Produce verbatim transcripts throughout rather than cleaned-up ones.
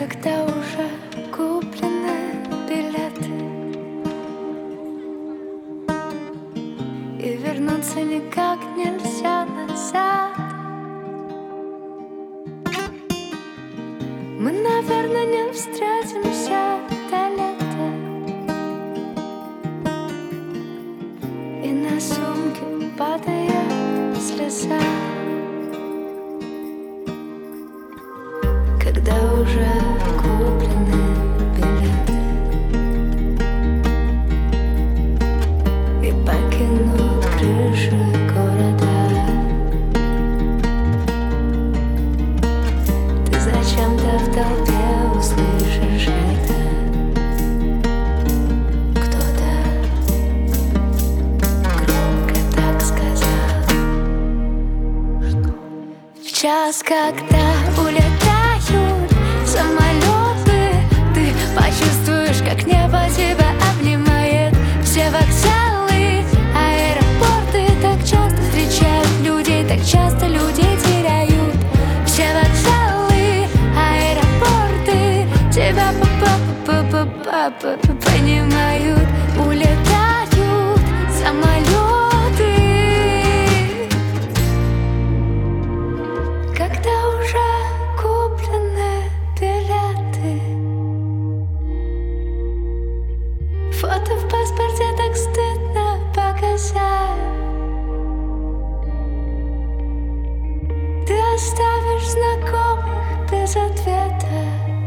когда уже куплены билеты и вернуться никак нельзя назад. Мы, наверное, не встретимся до лета, и на сумке падает слеза, когда уже куплены билеты и покинут крыши города. Ты зачем-то в толпе услышишь это. Кто-то громко так сказал, что в час, когда улетают самолеты, ты почувствуешь, как небо тебя обнимает. Все вокзалы, аэропорты так часто встречают людей, так часто людей теряют. Все вокзалы, аэропорты тебя па-па-па-па-па понимают. Улетают самолеты, когда уже куплены билеты. Фото в паспорте так стыдно показать. Ты оставишь знакомых без ответа,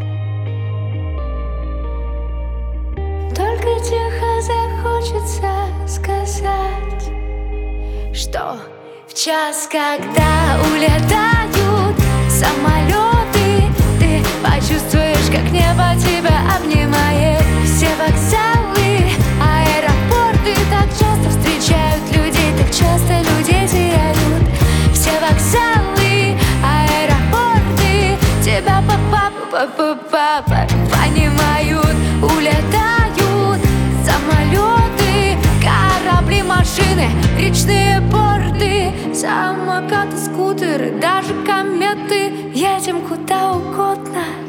только тихо захочется сказать, что в час, когда улетают самолеты, ты почувствуешь, как небо тебя обнимает. Все вокзалы, аэропорты так часто встречают людей, так часто людей теряют. Все вокзалы, аэропорты тебя па-па-па-па-па понимают. Улетают самолеты, корабли, машины, речные порты, самокаты, скутеры, даже кометы. Едем куда угодно.